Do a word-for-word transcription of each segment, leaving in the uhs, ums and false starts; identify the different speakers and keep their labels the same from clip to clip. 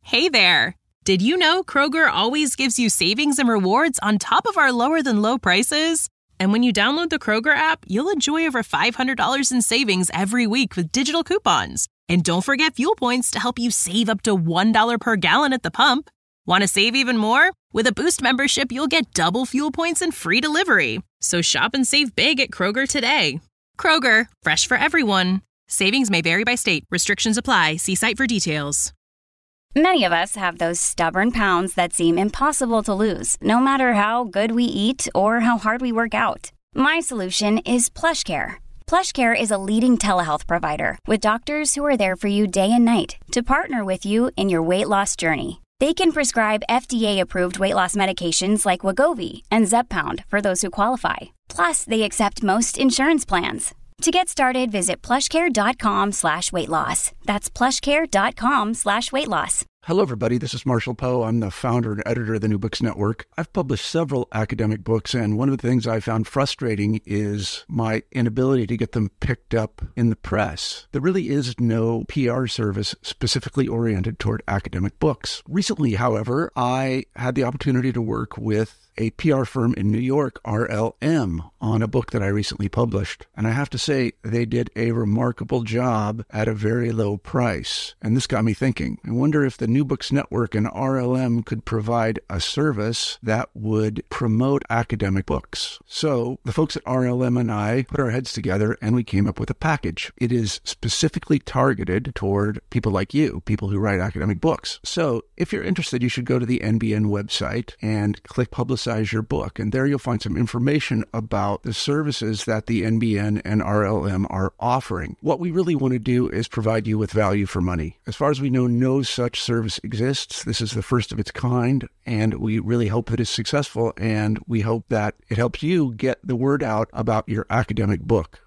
Speaker 1: Hey there! Did you know Kroger always gives you savings and rewards on top of our lower-than-low prices? And when you download the Kroger app, you'll enjoy over five hundred dollars in savings every week with digital coupons. And don't forget fuel points to help you save up to one dollar per gallon at the pump. Want to save even more? With a Boost membership, you'll get double fuel points and free delivery. So shop and save big at Kroger today. Kroger, fresh for everyone. Savings may vary by state. Restrictions apply. See site for details.
Speaker 2: Many of us have those stubborn pounds that seem impossible to lose, no matter how good we eat or how hard we work out. My solution is PlushCare. PlushCare is a leading telehealth provider with doctors who are there for you day and night to partner with you in your weight loss journey. They can prescribe F D A-approved weight loss medications like Wegovy and Zepbound for those who qualify. Plus, they accept most insurance plans. To get started, visit plushcare.com slash weight loss. That's plushcare.com slash weight loss.
Speaker 3: Hello, everybody. This is Marshall Poe. I'm the founder and editor of the New Books Network. I've published several academic books, and one of the things I found frustrating is my inability to get them picked up in the press. There really is no P R service specifically oriented toward academic books. Recently, however, I had the opportunity to work with a P R firm in New York, R L M, on a book that I recently published. And I have to say, they did a remarkable job at a very low price. And this got me thinking. I wonder if the New Books Network and R L M could provide a service that would promote academic books. So the folks at R L M and I put our heads together and we came up with a package. It is specifically targeted toward people like you, people who write academic books. So if you're interested, you should go to the N B N website and click Publicize Your Book. And there you'll find some information about the services that the N B N and R L M are offering. What we really want to do is provide you with value for money. As far as we know, no such service exists. This is the first of its kind, and we really hope that it's successful, and we hope that it helps you get the word out about your academic book.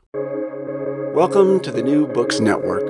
Speaker 3: Welcome to the New Books Network.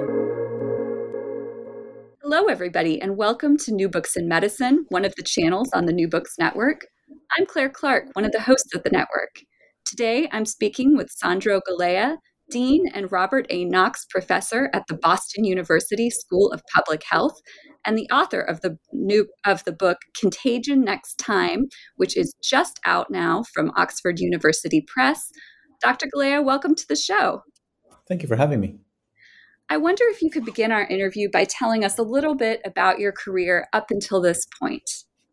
Speaker 4: Hello, everybody, and welcome to New Books in Medicine, one of the channels on the New Books Network. I'm Claire Clark, one of the hosts of the network. Today, I'm speaking with Sandro Galea, Dean and Robert A. Knox Professor at the Boston University School of Public Health, and the author of the new of the book Contagion Next Time, which is just out now from Oxford University Press. Doctor Galea, welcome to the show.
Speaker 5: Thank you for having me.
Speaker 4: I wonder if you could begin our interview by telling us a little bit about your career up until this point.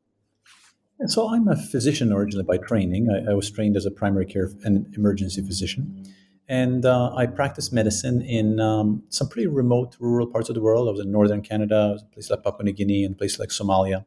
Speaker 5: And so I'm a physician originally by training. I, I was trained as a primary care and emergency physician. And uh, I practiced medicine in um, some pretty remote rural parts of the world. I was in northern Canada, I was in places like Papua New Guinea, and places like Somalia.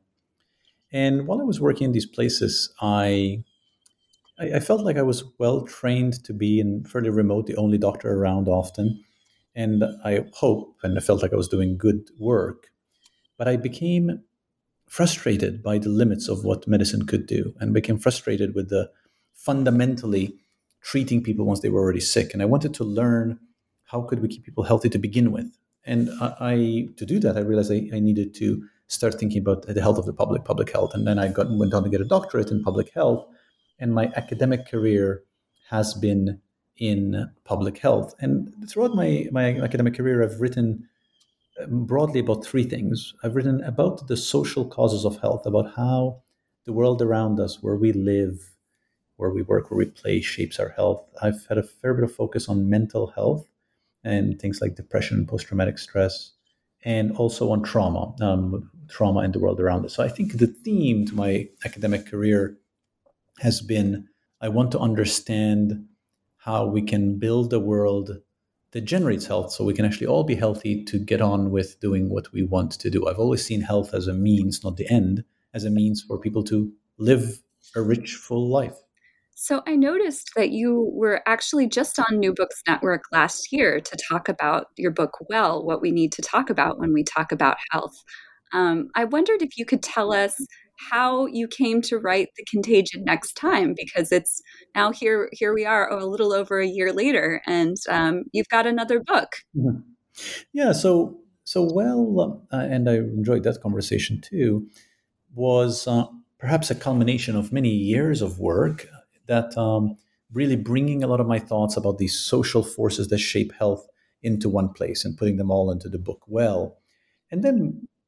Speaker 5: And while I was working in these places, I, I I felt like I was well trained to be in fairly remote, the only doctor around often. And I hope, and I felt like I was doing good work. But I became frustrated by the limits of what medicine could do, and became frustrated with the fundamentally treating people once they were already sick. And I wanted to learn how could we keep people healthy to begin with. And I, I to do that, I realized I, I needed to start thinking about the health of the public, public health. And then I got went on to get a doctorate in public health. And my academic career has been in public health. And throughout my, my academic career, I've written broadly about three things. I've written about the social causes of health, about how the world around us, where we live, where we work, where we play, shapes our health. I've had a fair bit of focus on mental health and things like depression and post-traumatic stress, and also on trauma, um, trauma in the world around us. So I think the theme to my academic career has been, I want to understand how we can build a world that generates health so we can actually all be healthy to get on with doing what we want to do. I've always seen health as a means, not the end, as a means for people to live a rich, full life.
Speaker 4: So I noticed that you were actually just on New Books Network last year to talk about your book, Well, What We Need to Talk About When We Talk About Health. Um, I wondered if you could tell us how you came to write The Contagion Next Time, because it's now here, here we are a little over a year later, and um, you've got another book.
Speaker 5: Mm-hmm. Yeah, so, so well, uh, and I enjoyed that conversation too, was uh, perhaps a culmination of many years of work that um, really bringing a lot of my thoughts about these social forces that shape health into one place and putting them all into the book Well. And then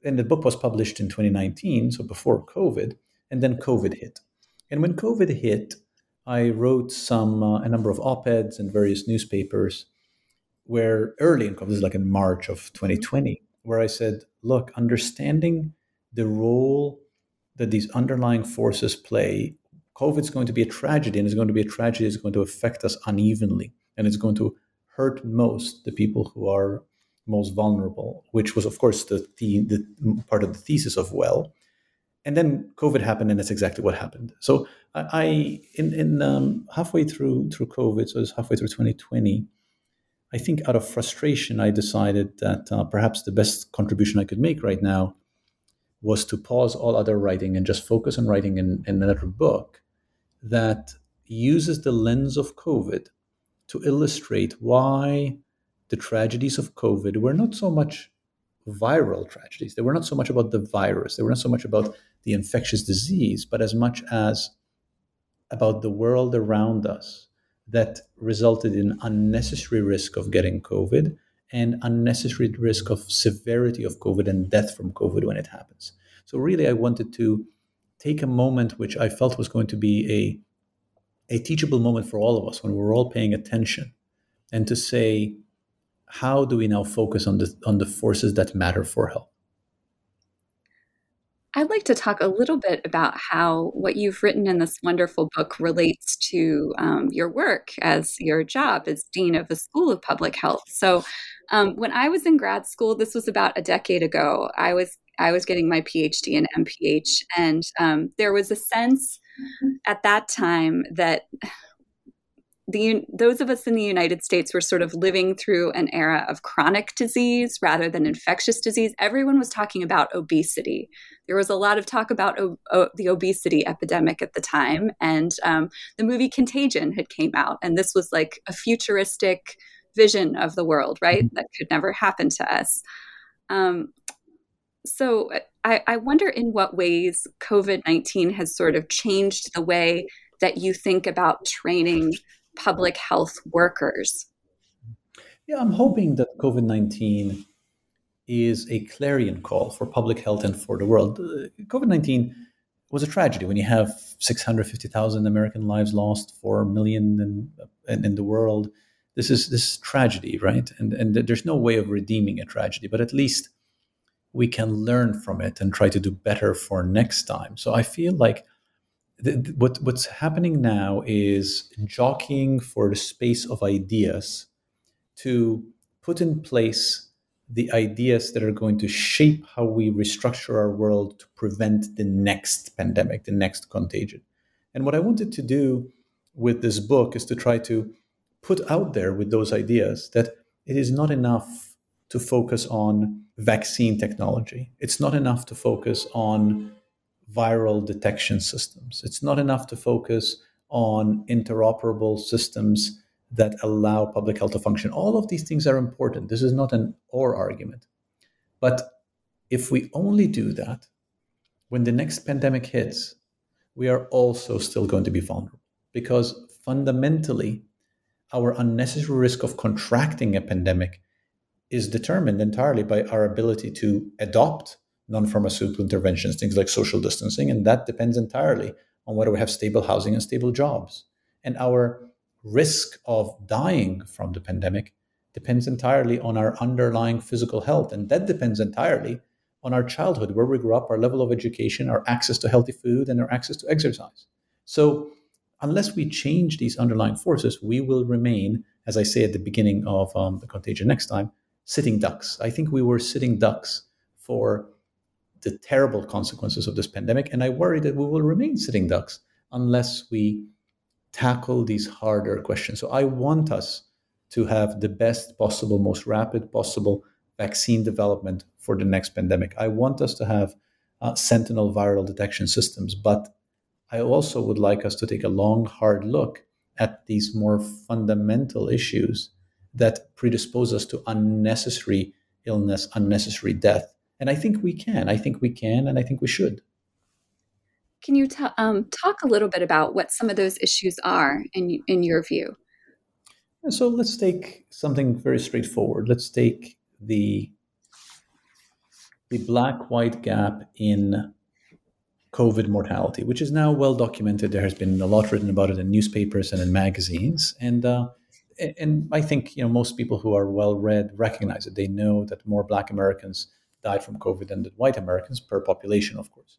Speaker 5: and the book was published in twenty nineteen, so before COVID, and then COVID hit. And when COVID hit, I wrote some uh, a number of op-eds in various newspapers where early in COVID, this is like in March of twenty twenty, where I said, look, understanding the role that these underlying forces play, COVID is going to be a tragedy, and it's going to be a tragedy that's going to affect us unevenly, and it's going to hurt most the people who are most vulnerable, which was, of course, the, the, the part of the thesis of Well. And then COVID happened, and that's exactly what happened. So I, I in, in um, halfway through through COVID, so it's halfway through twenty twenty, I think out of frustration, I decided that uh, perhaps the best contribution I could make right now was to pause all other writing and just focus on writing in, in another book that uses the lens of COVID to illustrate why the tragedies of COVID were not so much viral tragedies. They were not so much about the virus. They were not so much about the infectious disease, but as much as about the world around us that resulted in unnecessary risk of getting COVID and unnecessary risk of severity of COVID and death from COVID when it happens. So really, I wanted to take a moment which I felt was going to be a, a teachable moment for all of us when we're all paying attention, and to say, how do we now focus on the on the forces that matter for health?
Speaker 4: I'd like to talk a little bit about how what you've written in this wonderful book relates to um, your work as your job as Dean of the School of Public Health. So um, when I was in grad school, this was about a decade ago, I was I was getting my PhD and M P H, and um, there was a sense at that time that The, those of us in the United States were sort of living through an era of chronic disease rather than infectious disease. Everyone was talking about obesity. There was a lot of talk about o- o- the obesity epidemic at the time. And um, the movie Contagion had came out. And this was like a futuristic vision of the world, right? That could never happen to us. Um, so I, I wonder in what ways COVID nineteen has sort of changed the way that you think about training public health workers.
Speaker 5: Yeah, I'm hoping that COVID nineteen is a clarion call for public health and for the world. COVID nineteen was a tragedy when you have six hundred fifty thousand American lives lost, four million in, in, in the world. This is this is tragedy, right? And, and there's no way of redeeming a tragedy, but at least we can learn from it and try to do better for next time. So I feel like The, the, what what's happening now is jockeying for the space of ideas to put in place the ideas that are going to shape how we restructure our world to prevent the next pandemic, the next contagion. And what I wanted to do with this book is to try to put out there with those ideas that it is not enough to focus on vaccine technology. It's not enough to focus on viral detection systems. It's not enough to focus on interoperable systems that allow public health to function. All of these things are important. This is not an or argument. But if we only do that, when the next pandemic hits, we are also still going to be vulnerable, because fundamentally, our unnecessary risk of contracting a pandemic is determined entirely by our ability to adopt non-pharmaceutical interventions, things like social distancing, and that depends entirely on whether we have stable housing and stable jobs. And our risk of dying from the pandemic depends entirely on our underlying physical health, and that depends entirely on our childhood, where we grew up, our level of education, our access to healthy food, and our access to exercise. So unless we change these underlying forces, we will remain, as I say at the beginning of um, the Contagion next time, sitting ducks. I think we were sitting ducks for the terrible consequences of this pandemic. And I worry that we will remain sitting ducks unless we tackle these harder questions. So I want us to have the best possible, most rapid possible vaccine development for the next pandemic. I want us to have uh, sentinel viral detection systems, but I also would like us to take a long, hard look at these more fundamental issues that predispose us to unnecessary illness, unnecessary death. And I think we can. I think we can, and I think we should.
Speaker 4: Can you t- um, talk a little bit about what some of those issues are in in your view?
Speaker 5: So let's take something very straightforward. Let's take the the black-white gap in COVID mortality, which is now well documented. There has been a lot written about it in newspapers and in magazines. And uh, and I think, you know, most people who are well-read recognize it. They know that more Black Americans died from COVID than did white Americans per population, of course.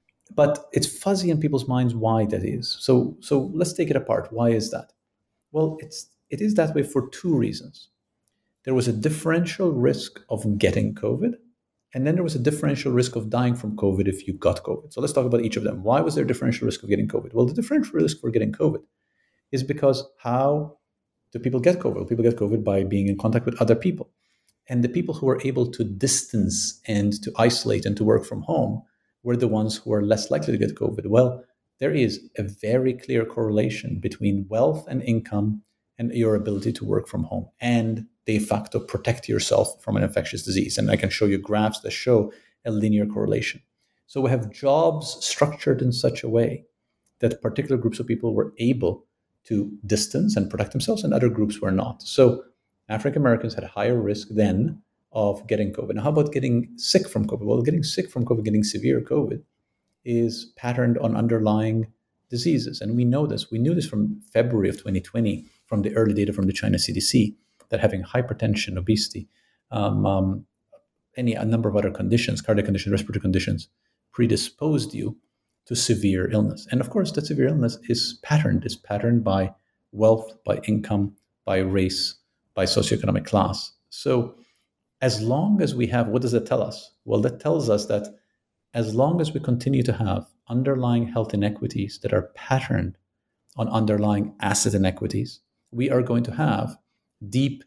Speaker 5: But it's fuzzy in people's minds why that is. So so let's take it apart. Why is that? Well, it's it is that way for two reasons. There was a differential risk of getting COVID, and then there was a differential risk of dying from COVID if you got COVID. So let's talk about each of them. Why was there a differential risk of getting COVID? Well, the differential risk for getting COVID is because how do people get COVID? Well, people get COVID by being in contact with other people. And the people who were able to distance and to isolate and to work from home were the ones who are less likely to get COVID. Well, there is a very clear correlation between wealth and income and your ability to work from home and de facto protect yourself from an infectious disease. And I can show you graphs that show a linear correlation. So we have jobs structured in such a way that particular groups of people were able to distance and protect themselves and other groups were not. So African Americans had a higher risk then of getting COVID. Now, how about getting sick from COVID? Well, getting sick from COVID, getting severe COVID is patterned on underlying diseases. And we know this. We knew this from February of twenty twenty, from the early data from the China C D C, that having hypertension, obesity, um, um, any a number of other conditions, cardiac conditions, respiratory conditions, predisposed you to severe illness. And of course, that severe illness is patterned. It's patterned by wealth, by income, by race, by socioeconomic class. So as long as we have, what does that tell us? Well, that tells us that as long as we continue to have underlying health inequities that are patterned on underlying asset inequities, we are going to have deep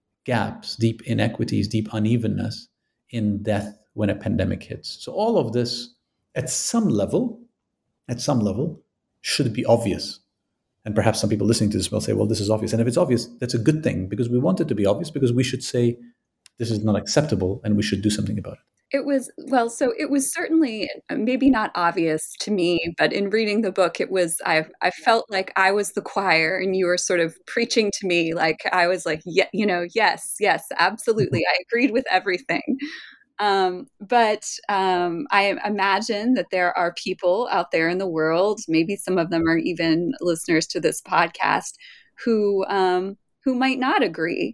Speaker 5: gaps, deep inequities, deep unevenness in death when a pandemic hits. So all of this, at some level, at some level, should be obvious. And perhaps some people listening to this will say, well, this is obvious. And if it's obvious, that's a good thing, because we want it to be obvious, because we should say this is not acceptable and we should do something about it.
Speaker 4: It was, well, so it was certainly maybe not obvious to me, but in reading the book, it was, I I felt like I was the choir and you were sort of preaching to me. Like I was like, yeah, you know, yes, yes, absolutely. I agreed with everything. Um, but um, I imagine that there are people out there in the world, maybe some of them are even listeners to this podcast, who um, who might not agree,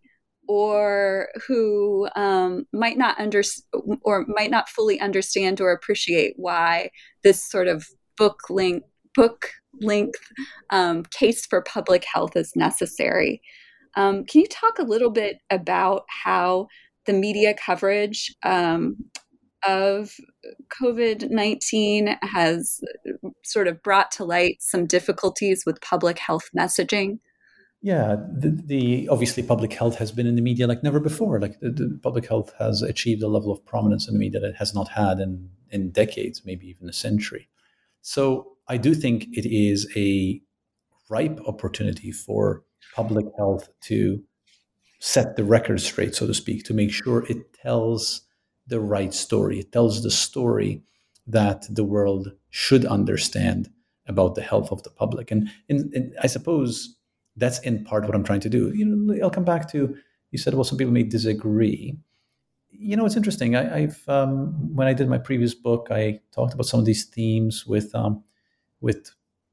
Speaker 4: or who um, might not under or might not fully understand or appreciate why this sort of book length book length um, case for public health is necessary. Um, can you talk a little bit about how the media coverage um, of COVID nineteen has sort of brought to light some difficulties with public health messaging?
Speaker 5: Yeah, the, the obviously public health has been in the media like never before. Like the, the public health has achieved a level of prominence in the media that it has not had in, in decades, maybe even a century. So I do think it is a ripe opportunity for public health to set the record straight, so to speak, to make sure it tells the right story. It tells the story that the world should understand about the health of the public. And, and, and I suppose that's in part what I'm trying to do. You know, I'll come back to, you said, well, some people may disagree. You know, it's interesting. I, I've um, when I did my previous book, I talked about some of these themes with um, with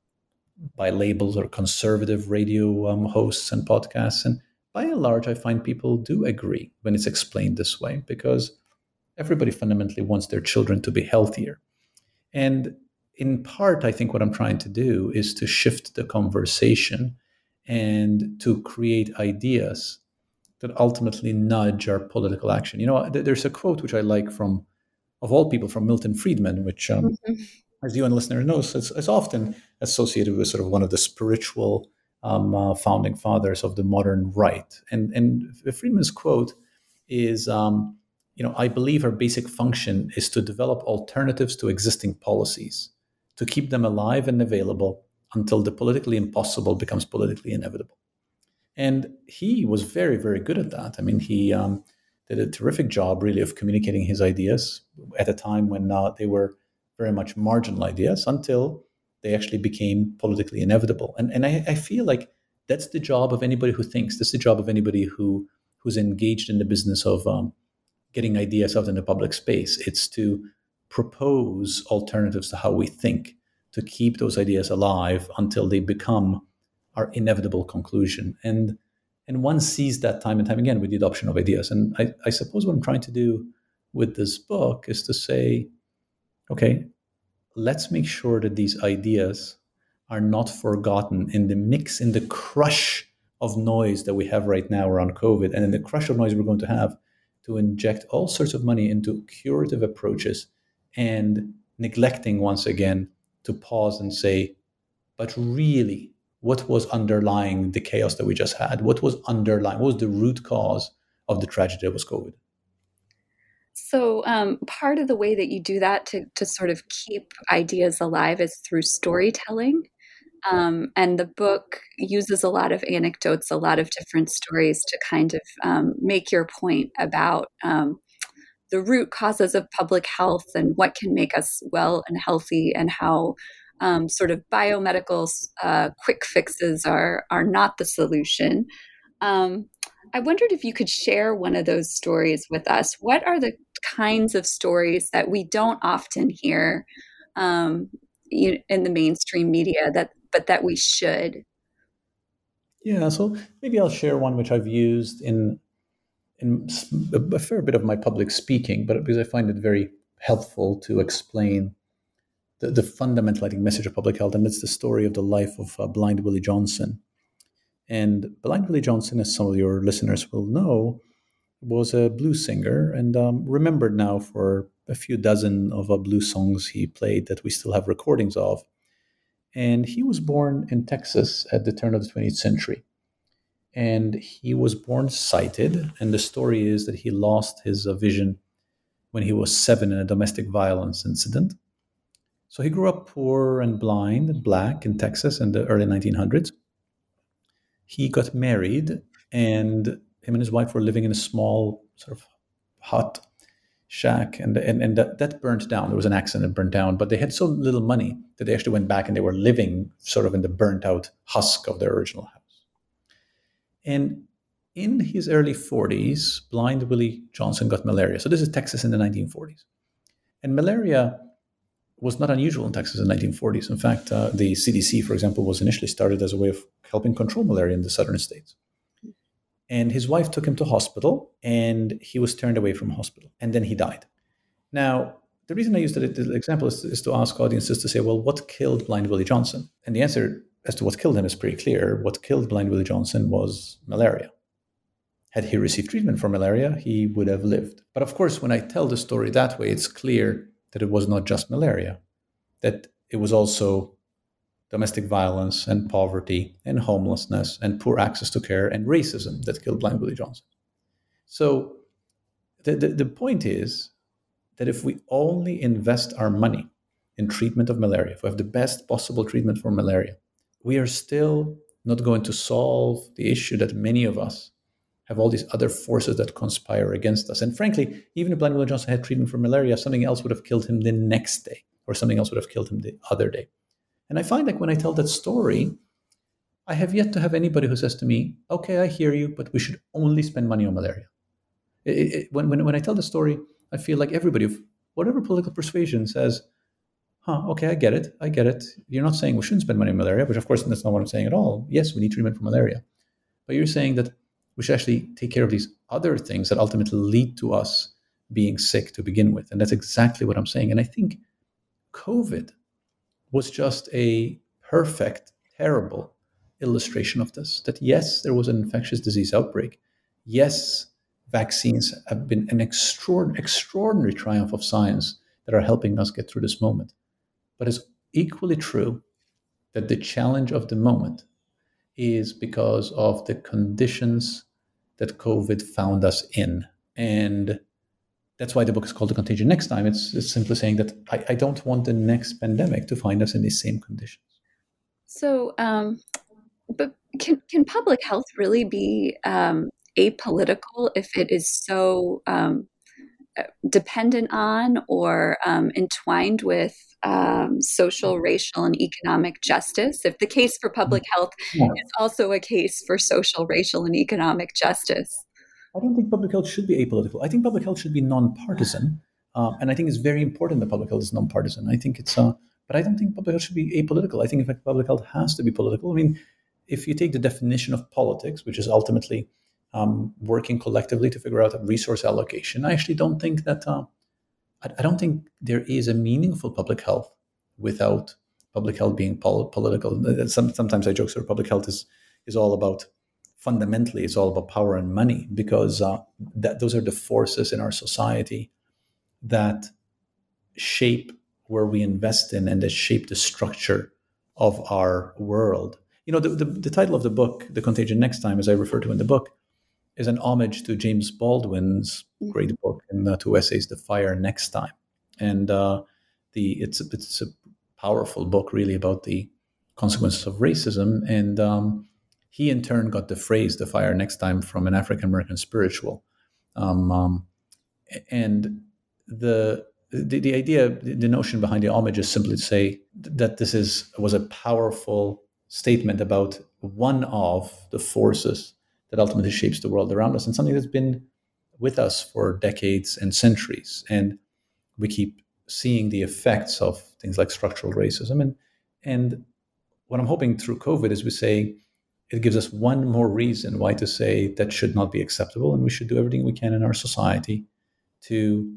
Speaker 5: by labels or conservative radio um, hosts and podcasts, and by and large, I find people do agree when it's explained this way, because everybody fundamentally wants their children to be healthier. And in part, I think what I'm trying to do is to shift the conversation and to create ideas that ultimately nudge our political action. You know, there's a quote which I like from, of all people, from Milton Friedman, which, um, mm-hmm. as you and listeners know, is, is often associated with sort of one of the spiritual Um, uh, founding fathers of the modern right. And, and Friedman's quote is, um, you know, I believe our basic function is to develop alternatives to existing policies, to keep them alive and available until the politically impossible becomes politically inevitable. And he was very, very good at that. I mean, he um, did a terrific job, really, of communicating his ideas at a time when uh, they were very much marginal ideas, until they actually became politically inevitable. And and I, I feel like that's the job of anybody who thinks. That's the job of anybody who who's engaged in the business of um, getting ideas out in the public space. It's to propose alternatives to how we think, to keep those ideas alive until they become our inevitable conclusion. And and one sees that time and time again with the adoption of ideas. And I, I suppose what I'm trying to do with this book is to say, okay, let's make sure that these ideas are not forgotten in the mix, in the crush of noise that we have right now around COVID, and in the crush of noise we're going to have to inject all sorts of money into curative approaches and neglecting once again to pause and say, but really, what was underlying the chaos that we just had? What was underlying, what was the root cause of the tragedy that was COVID?
Speaker 4: So um, part of the way that you do that to, to sort of keep ideas alive is through storytelling. Um, and the book uses a lot of anecdotes, a lot of different stories to kind of um, make your point about um, the root causes of public health and what can make us well and healthy, and how um, sort of biomedical uh, quick fixes are are not the solution. Um, I wondered if you could share one of those stories with us. What are the kinds of stories that we don't often hear um, in the mainstream media, that but that we should?
Speaker 5: Yeah, so maybe I'll share one which I've used in in a fair bit of my public speaking, but because I find it very helpful to explain the, the fundamental, I think, message of public health, and it's the story of the life of uh, Blind Willie Johnson. And Blind Willie Johnson, as some of your listeners will know, was a blues singer and um, remembered now for a few dozen of uh, blues songs he played that we still have recordings of. And he was born in Texas at the turn of the twentieth century. And he was born sighted. And the story is that he lost his uh, vision when he was seven in a domestic violence incident. So he grew up poor and blind and black in Texas in the early nineteen hundreds. He got married, and him and his wife were living in a small sort of hut shack, and and, and that, that burnt down. There was an accident that burned down, but they had so little money that they actually went back and they were living sort of in the burnt out husk of their original house. And in his early forties, Blind Willie Johnson got malaria. So this is Texas in the nineteen forties. And malaria was not unusual in Texas in the nineteen forties. In fact, uh, the C D C, for example, was initially started as a way of helping control malaria in the southern states. And his wife took him to hospital, and he was turned away from hospital, and then he died. Now, the reason I used that example is, is to ask audiences to say, well, what killed Blind Willie Johnson? And the answer as to what killed him is pretty clear. What killed Blind Willie Johnson was malaria. Had he received treatment for malaria, he would have lived. But of course, when I tell the story that way, it's clear that it was not just malaria, that it was also domestic violence and poverty and homelessness and poor access to care and racism that killed Blind Willie Johnson. So the, the, the point is that if we only invest our money in treatment of malaria, if we have the best possible treatment for malaria, we are still not going to solve the issue that many of us have all these other forces that conspire against us. And frankly, even if Blind Willie Johnson had treatment for malaria, something else would have killed him the next day, or something else would have killed him the other day. And I find like when I tell that story, I have yet to have anybody who says to me, okay, I hear you, but we should only spend money on malaria. It, it, when, when, when I tell the story, I feel like everybody of whatever political persuasion says, huh, okay, I get it, I get it. You're not saying we shouldn't spend money on malaria, which of course that's not what I'm saying at all. Yes, we need treatment for malaria. But you're saying that we should actually take care of these other things that ultimately lead to us being sick to begin with. And that's exactly what I'm saying. And I think COVID was just a perfect, terrible illustration of this. That yes, there was an infectious disease outbreak. Yes, vaccines have been an extraordinary, extraordinary triumph of science that are helping us get through this moment. But it's equally true that the challenge of the moment is because of the conditions that COVID found us in. And that's why the book is called The Contagion Next Time. It's, it's simply saying that I, I don't want the next pandemic to find us in these same conditions.
Speaker 4: So, um, but can, can public health really be um, apolitical if it is so um, dependent on or um, entwined with um, social, racial, and economic justice? If the case for public health yeah. is also a case for social, racial, and economic justice.
Speaker 5: I don't think public health should be apolitical. I think public health should be nonpartisan, um, and I think it's very important that public health is nonpartisan. I think it's, uh, but I don't think public health should be apolitical. I think, in fact, public health has to be political. I mean, if you take the definition of politics, which is ultimately um, working collectively to figure out a resource allocation, I actually don't think that. Uh, I, I don't think there is a meaningful public health without public health being pol- political. Some, sometimes I joke that public health is is all about. Fundamentally, it's all about power and money, because uh, that those are the forces in our society that shape where we invest in and that shape the structure of our world. You know, the, the, the title of the book, The Contagion Next Time, as I refer to in the book, is an homage to James Baldwin's great book in uh, two essays, The Fire Next Time. And uh, the it's, it's a powerful book, really, about the consequences of racism. And um, he, in turn, got the phrase "the fire next time" from an African-American spiritual. Um, um, and the, the the idea, the notion behind the homage is simply to say that this is was a powerful statement about one of the forces that ultimately shapes the world around us, and something that's been with us for decades and centuries. And we keep seeing the effects of things like structural racism. And, and what I'm hoping through COVID is we say, it gives us one more reason why to say that should not be acceptable, and we should do everything we can in our society to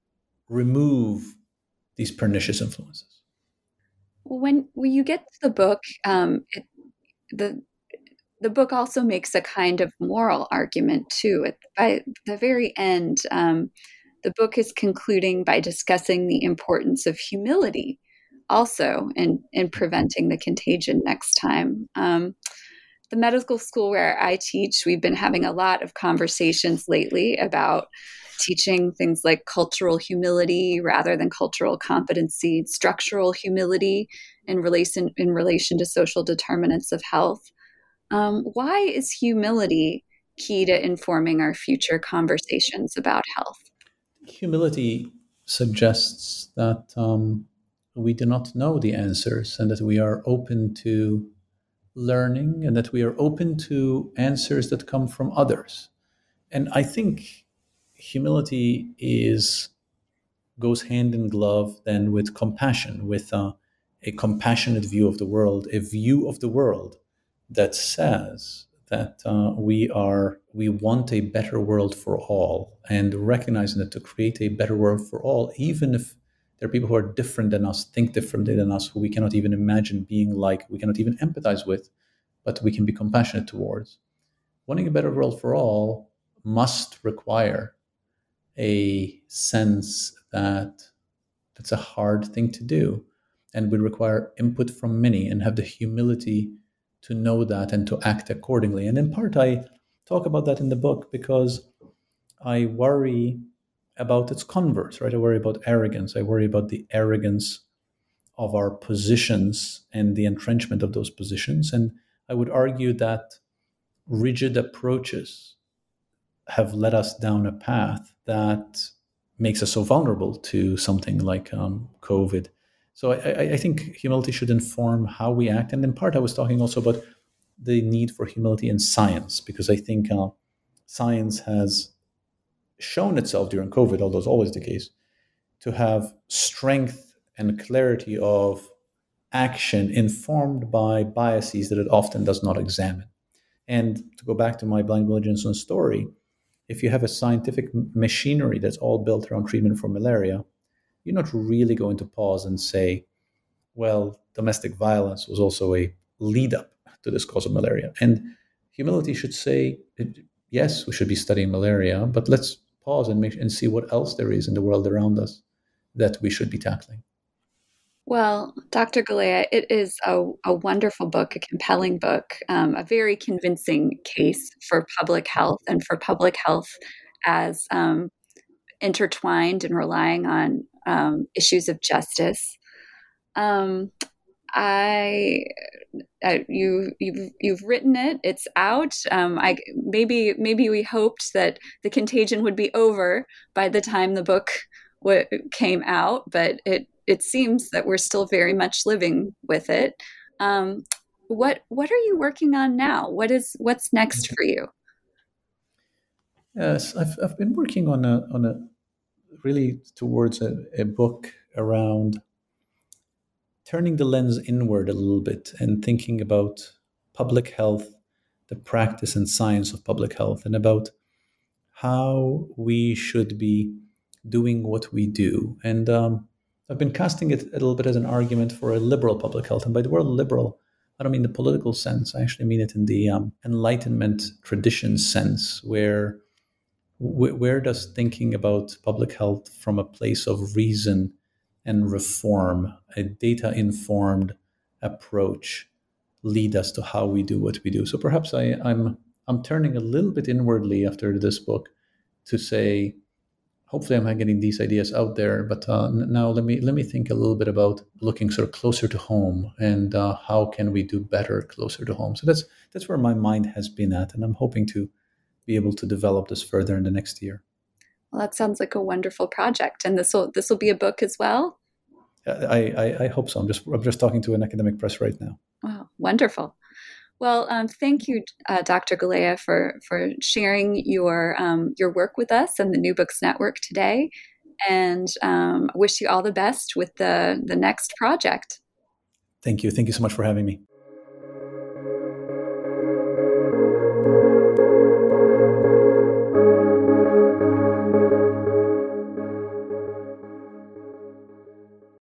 Speaker 5: remove these pernicious influences.
Speaker 4: When when you get to the book, um, it, the the book also makes a kind of moral argument too. At, by the very end, um, the book is concluding by discussing the importance of humility, also in in preventing the contagion next time. Um, The medical school where I teach, we've been having a lot of conversations lately about teaching things like cultural humility rather than cultural competency, structural humility in relation in relation to social determinants of health. Um, why is humility key to informing our future conversations about health?
Speaker 5: Humility suggests that um, we do not know the answers and that we are open to learning and that we are open to answers that come from others. And I think humility is goes hand in glove then with compassion, with uh, a compassionate view of the world, a view of the world that says that uh, we are we want a better world for all, and recognizing that to create a better world for all, even if there are people who are different than us, think differently than us, who we cannot even imagine being like, we cannot even empathize with, but we can be compassionate towards. Wanting a better world for all must require a sense that that's a hard thing to do, and would require input from many, and have the humility to know that and to act accordingly. And in part, I talk about that in the book because I worry about its converse, right? I worry about arrogance. I worry about the arrogance of our positions and the entrenchment of those positions. And I would argue that rigid approaches have led us down a path that makes us so vulnerable to something like um, COVID. So I, I think humility should inform how we act. And in part, I was talking also about the need for humility in science, because I think uh, science has shown itself during COVID, although it's always the case, to have strength and clarity of action informed by biases that it often does not examine. And to go back to my blind Willie Johnson story, if you have a scientific machinery that's all built around treatment for malaria, you're not really going to pause and say, well, domestic violence was also a lead up to this cause of malaria. And humility should say, yes, we should be studying malaria, but let's pause and make and see what else there is in the world around us that we should be tackling.
Speaker 4: Well, Doctor Galea, it is a, a wonderful book, a compelling book, um, a very convincing case for public health and for public health as um, intertwined and relying on um, issues of justice. Um, I, I you you've you've written it. It's out. Um, I maybe maybe we hoped that the contagion would be over by the time the book w- came out, but it. It seems that we're still very much living with it. Um, what what are you working on now? What is what's next for you?
Speaker 5: Yes, I've I've been working on a on a really towards a, a book around turning the lens inward a little bit and thinking about public health, the practice and science of public health, and about how we should be doing what we do. And um, I've been casting it a little bit as an argument for a liberal public health. And by the word liberal, I don't mean the political sense. I actually mean it in the um, Enlightenment tradition sense, where wh- where does thinking about public health from a place of reason and reform, a data-informed approach, lead us to how we do what we do? So perhaps I, I'm I'm turning a little bit inwardly after this book to say, hopefully I'm getting these ideas out there, but uh, now let me let me think a little bit about looking sort of closer to home and uh, how can we do better closer to home. So that's that's where my mind has been at, and I'm hoping to be able to develop this further in the next year.
Speaker 4: Well, that sounds like a wonderful project, and this will this will be a book as well.
Speaker 5: I, I, I hope so. I'm just I'm just talking to an academic press right now.
Speaker 4: Wow, wonderful. Well, um, thank you, uh, Doctor Galea, for for sharing your um, your work with us and the New Books Network today, and um, wish you all the best with the the next project.
Speaker 5: Thank you. Thank you so much for having me.